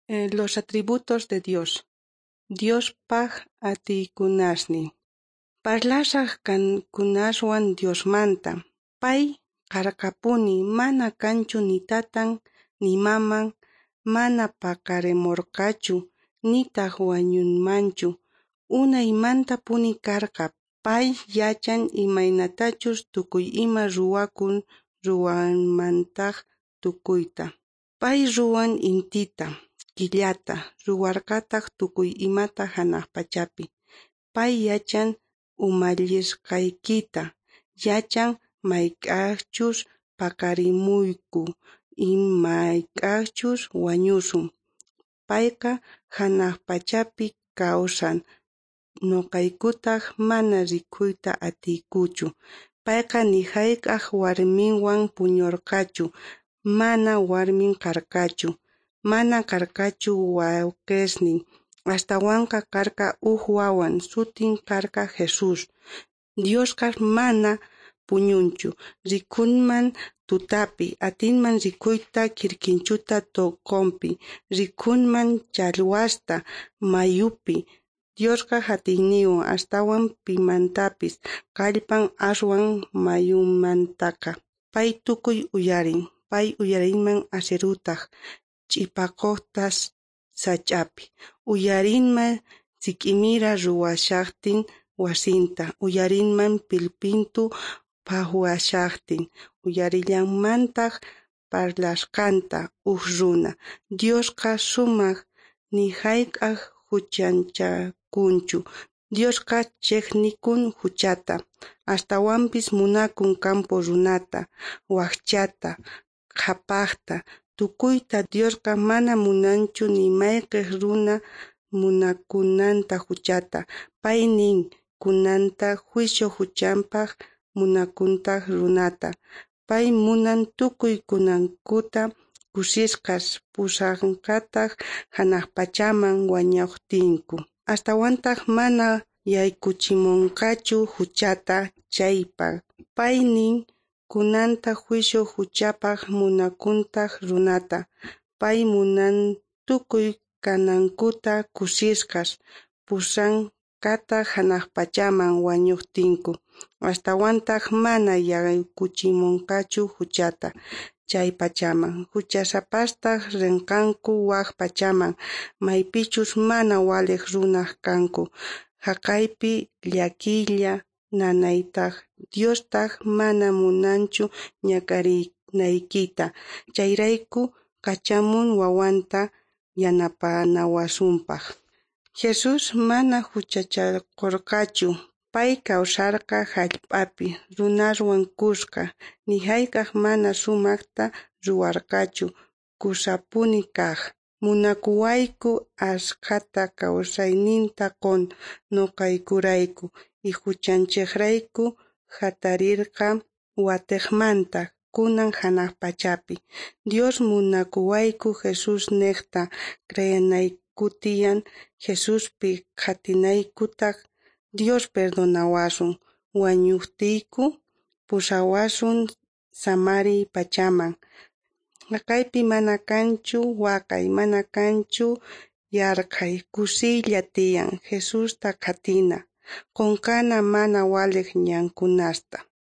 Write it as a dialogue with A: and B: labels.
A: Los atributos de Dios. Diospaj atiykunasnin. Parlashaq kankunaswan Diosmanta. Pay qarqapuni mana kanchu ni tatan ni maman, mana paqarimurqachu, nitaq wañunmanchu. Unaymanta puni karqa. Pay yachan imaynatachus tukuy ima ruwakun ruwanmantaq tukuyta. Pay ruwan intita, killata, ruwarqataq tukuy imata hanaq pachapi. Pay yachan umallirqaykita, yachan mayk'aqchus paqarimuyku, imayk'aqchus wañusun. Payqa hanaq pachapi kawsan, nuqaykutaq mana rikhuyta atiykuchu. Payqa ni hayk'aq warminwan puñurqachu, mana warmin karqachu, mana karqachu wawqisnin. Astawanqa karqa wawan, sutin karqa Jesus. Diosqa mana puñunchu, rikunman tutapi, atinman rikuyta quirquinchuta toqonpi, rikunman challwasta mayupi. Diosqa hatiyniwan, astawan pimantapis, kallpan aswan mayumantaqa. Pay tukuy uyarin, pay uyarinman asirutaq, ch'ipakuqtas sach'api. Uyarinman sik'imira ruwashaqtin wasinta, uyarinman pilpintu phawashaqtin, uyarillanmantaq parlashqanta runa. Diosqa sumaq ni hayk'aq huchanchakunchu. Diosqa chiqnikun huchata, astawanpis munakun campo runata, wakchata, qhapaqta. Tukuyta Diosqa mana munanchu ni mayqiq runa munakunanta huchata. Pay nin kunanta juicio huchanpaq munakuntaq runata. Pay munan tukuy kunankuta kusisqas pusanqataq hanaq pachaman wañuqtinku. Astawantaq mana yaykuchimunqachu huchata chaypa. Pay nin kunanta juicio huchapaq munakuntaq runata. Pay munan tukuy kanankuta kusisqas pusanqataq hanaq pachaman wañuqtinku. Astawantaq mana yaykuchimunqachu huchata chay pachaman. Huchasapastaq rinqanku waq pachaman, maypichus mana waliq runaq kanku. Haqaypi llakilla nanaytaq, Diostaq mana munanchu ñakarinaykita. Chayrayku kachamun wawanta yanapanawasunpaq. Jesus mana huchachaqurqachu. Pay kawsarqa hallp'api, runaswan kuska, ni hayk'aq mana sumaqta ruwarqachu, kusapuni kaq. Munakuwayku askhata kawsayninta qun nuqaykurayku, y huchanchiqrayku hatarirqa watiqmanta, kunan hanaq pachapi. Dios munakuwayku Jesus niqta creanaykutiyan, Jesuspi qhatinaykutaq Dios perdonawasun, wañuqtiyku pusawasun samariy pachaman. Haqaypi mana kanchu waqay, mana kanchu yarqay, kusiylla tiyan, Jesusta qhatina, qunqana mana waliq ñankunasta.